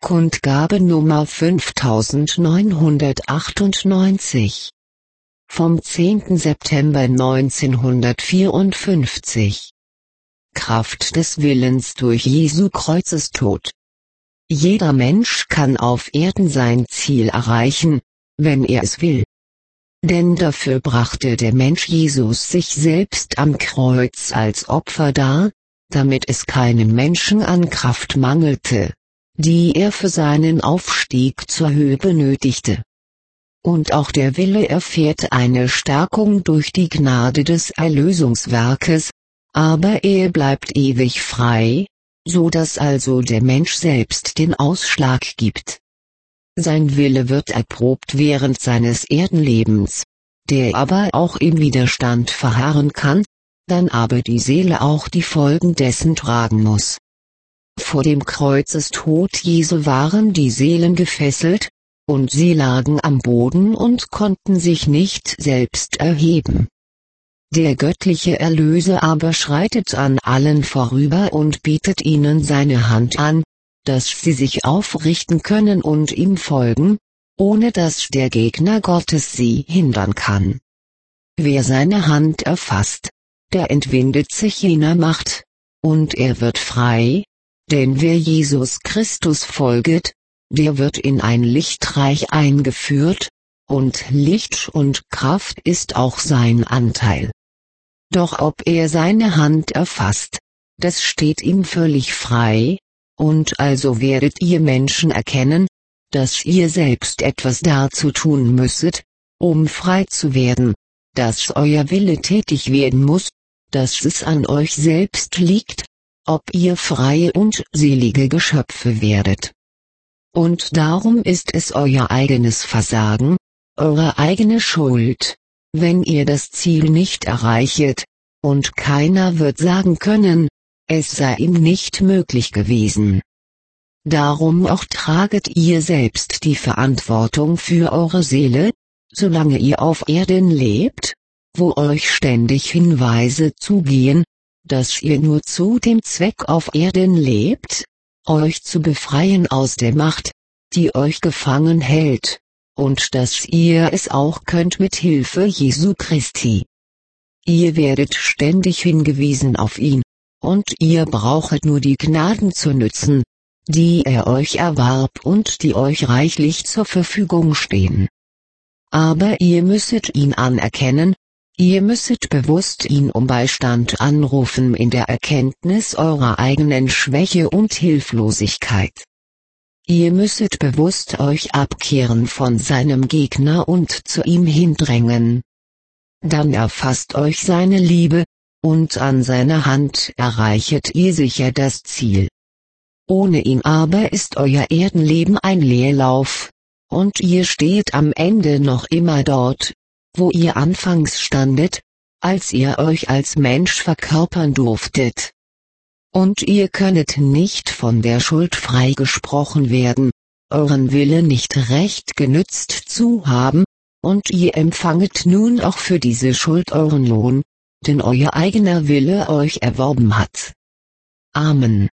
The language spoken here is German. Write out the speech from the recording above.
Kundgabe Nummer 5998 vom 10. September 1954. Kraft des Willens durch Jesu Kreuzestod. Jeder Mensch kann auf Erden sein Ziel erreichen, wenn er es will. Denn dafür brachte der Mensch Jesus sich selbst am Kreuz als Opfer dar, damit es keinem Menschen an Kraft mangelte, die er für seinen Aufstieg zur Höhe benötigte. Und auch der Wille erfährt eine Stärkung durch die Gnade des Erlösungswerkes, aber er bleibt ewig frei, so dass also der Mensch selbst den Ausschlag gibt. Sein Wille wird erprobt während seines Erdenlebens, der aber auch im Widerstand verharren kann, dann aber die Seele auch die Folgen dessen tragen muss. Vor dem Kreuzestod Jesu waren die Seelen gefesselt, und sie lagen am Boden und konnten sich nicht selbst erheben. Der göttliche Erlöser aber schreitet an allen vorüber und bietet ihnen seine Hand an, dass sie sich aufrichten können und ihm folgen, ohne dass der Gegner Gottes sie hindern kann. Wer seine Hand erfasst, der entwindet sich jener Macht, und er wird frei, denn wer Jesus Christus folget, der wird in ein Lichtreich eingeführt, und Licht und Kraft ist auch sein Anteil. Doch ob er seine Hand erfasst, das steht ihm völlig frei, und also werdet ihr Menschen erkennen, dass ihr selbst etwas dazu tun müsset, um frei zu werden, dass euer Wille tätig werden muss, dass es an euch selbst liegt, ob ihr freie und selige Geschöpfe werdet. Und darum ist es euer eigenes Versagen, eure eigene Schuld, wenn ihr das Ziel nicht erreichet, und keiner wird sagen können, es sei ihm nicht möglich gewesen. Darum auch traget ihr selbst die Verantwortung für eure Seele, solange ihr auf Erden lebt, wo euch ständig Hinweise zugehen, dass ihr nur zu dem Zweck auf Erden lebt, euch zu befreien aus der Macht, die euch gefangen hält, und dass ihr es auch könnt mit Hilfe Jesu Christi. Ihr werdet ständig hingewiesen auf ihn, und ihr brauchet nur die Gnaden zu nützen, die er euch erwarb und die euch reichlich zur Verfügung stehen. Aber ihr müsset ihn anerkennen, ihr müsset bewusst ihn um Beistand anrufen in der Erkenntnis eurer eigenen Schwäche und Hilflosigkeit. Ihr müsset bewusst euch abkehren von seinem Gegner und zu ihm hindrängen. Dann erfasst euch seine Liebe, und an seiner Hand erreichet ihr sicher das Ziel. Ohne ihn aber ist euer Erdenleben ein Leerlauf, und ihr steht am Ende noch immer dort, wo ihr anfangs standet, als ihr euch als Mensch verkörpern durftet. Und ihr könnet nicht von der Schuld freigesprochen werden, euren Wille nicht recht genützt zu haben, und ihr empfanget nun auch für diese Schuld euren Lohn, den euer eigener Wille euch erworben hat. Amen.